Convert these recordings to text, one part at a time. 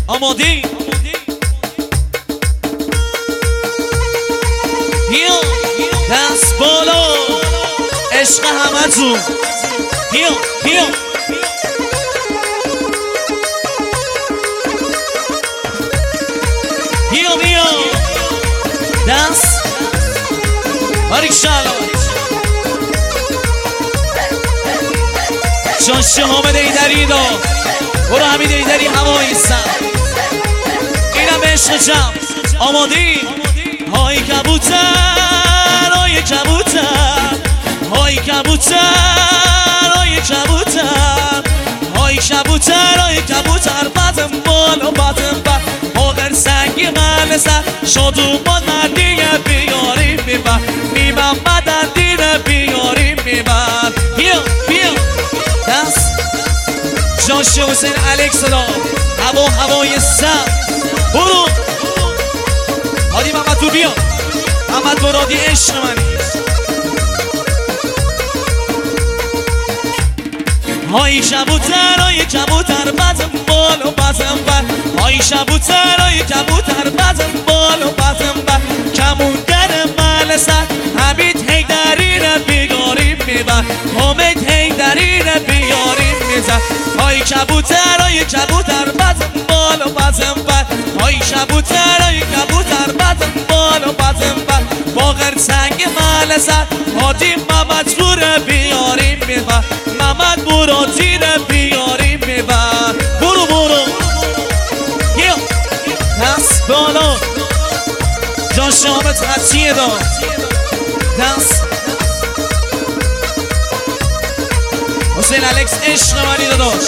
آمادی بیا دست بالا عشق همه تو بیا بیا بیا بیا دست باریکشالا شاشه حامد ایدری دا برو حمید ایدری هوایی سر اینم عشق جمع آمادی های کبوتر های کبوتر های کبوتر های کبوتر های کبوتر های کبوتر بدم بالا بدم بر آخر سنگی من سر شادو با ندیه بیاریم میبر میبر بدن دیره بیاریم میبر بیا بیا دست جاشه حسین الکس را هوای سر برو هادی محمد تو بیا محمد مرادی عشق منی های کبوتر های کبوتر بدم بالا بدم بر های کبوتر های کبوتر بدم بالا بدم بر کمونگر مال سر حمید حیدری را بیاریم میبر حمید حیدری را بیاریم میزر های کبوتر های کبوتر بدم بالا بدم بر های کبوتر های کبوتر بدم بالا بدم بر باغر سنگ مال سر هادی محمد را بیاریم میبر محمد مرادی را بیاریم میبر برو برو بیا دست بالا جان شامت حسیه دا دست حسین الکس عشق منی داداش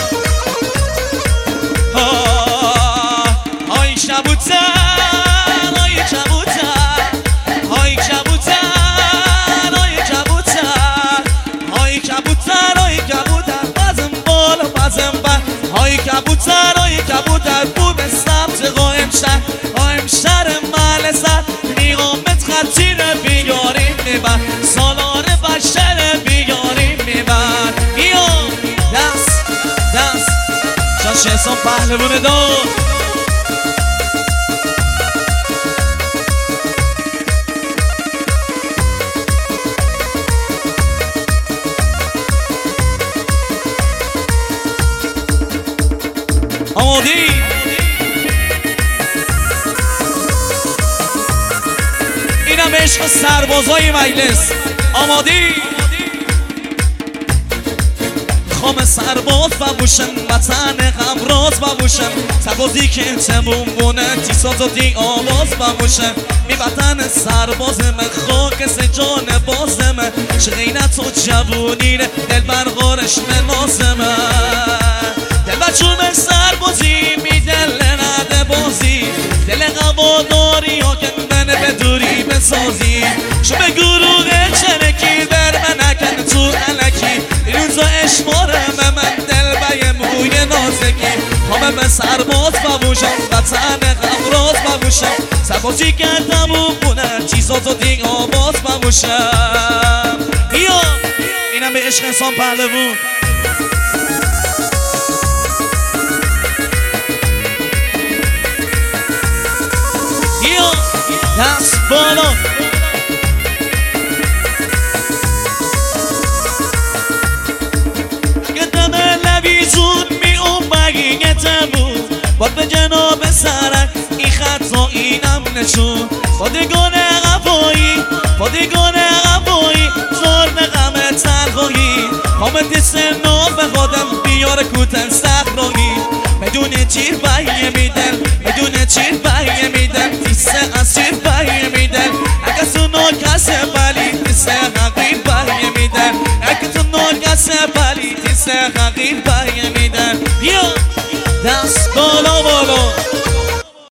های کبوتر های کبوتر های کبوتر های کبوتر های کبوتر های کبوتر بزن بالا بزن بر های کبوتر های کبوتر بود سبز قائم شهر قائم شهر مال سر نیقامت خطی را بیاریم میبر سالار بشر بیاریم میبر بیا دست دست شاشه حسام پهلوون دار آمادی اینم عشق سربازای مجلس آمادی خام سرباز ببوشن وطن غمراز ببوشن سربازی که تموم بونه تیساز و دی آواز ببوشن می وطن سرباز من خاک سجان بازمه شغینت و جوونیره دل برغارش منازمه دل بچوم سربازی می دل نده بازی دل قواداری ها که من به دوری بسازی شو به گروه چرکی بر من نکن تو علکی روزا اشمارم من دل بیم موی نازگی همه به سرباز ببوشم وطن غمراز ببوشم سربازی کردم و بونه چیزات و دیگ آواز ببوشم بیا اینم به عشق انسان پهلوون بیا دست بالا باد به جناب سرک این خطا اینم نشون بادگان قبایی زرد غم تنهایی حامد سناب به خودم بیار کوتن صحرایی بدون تیر بهیه میدن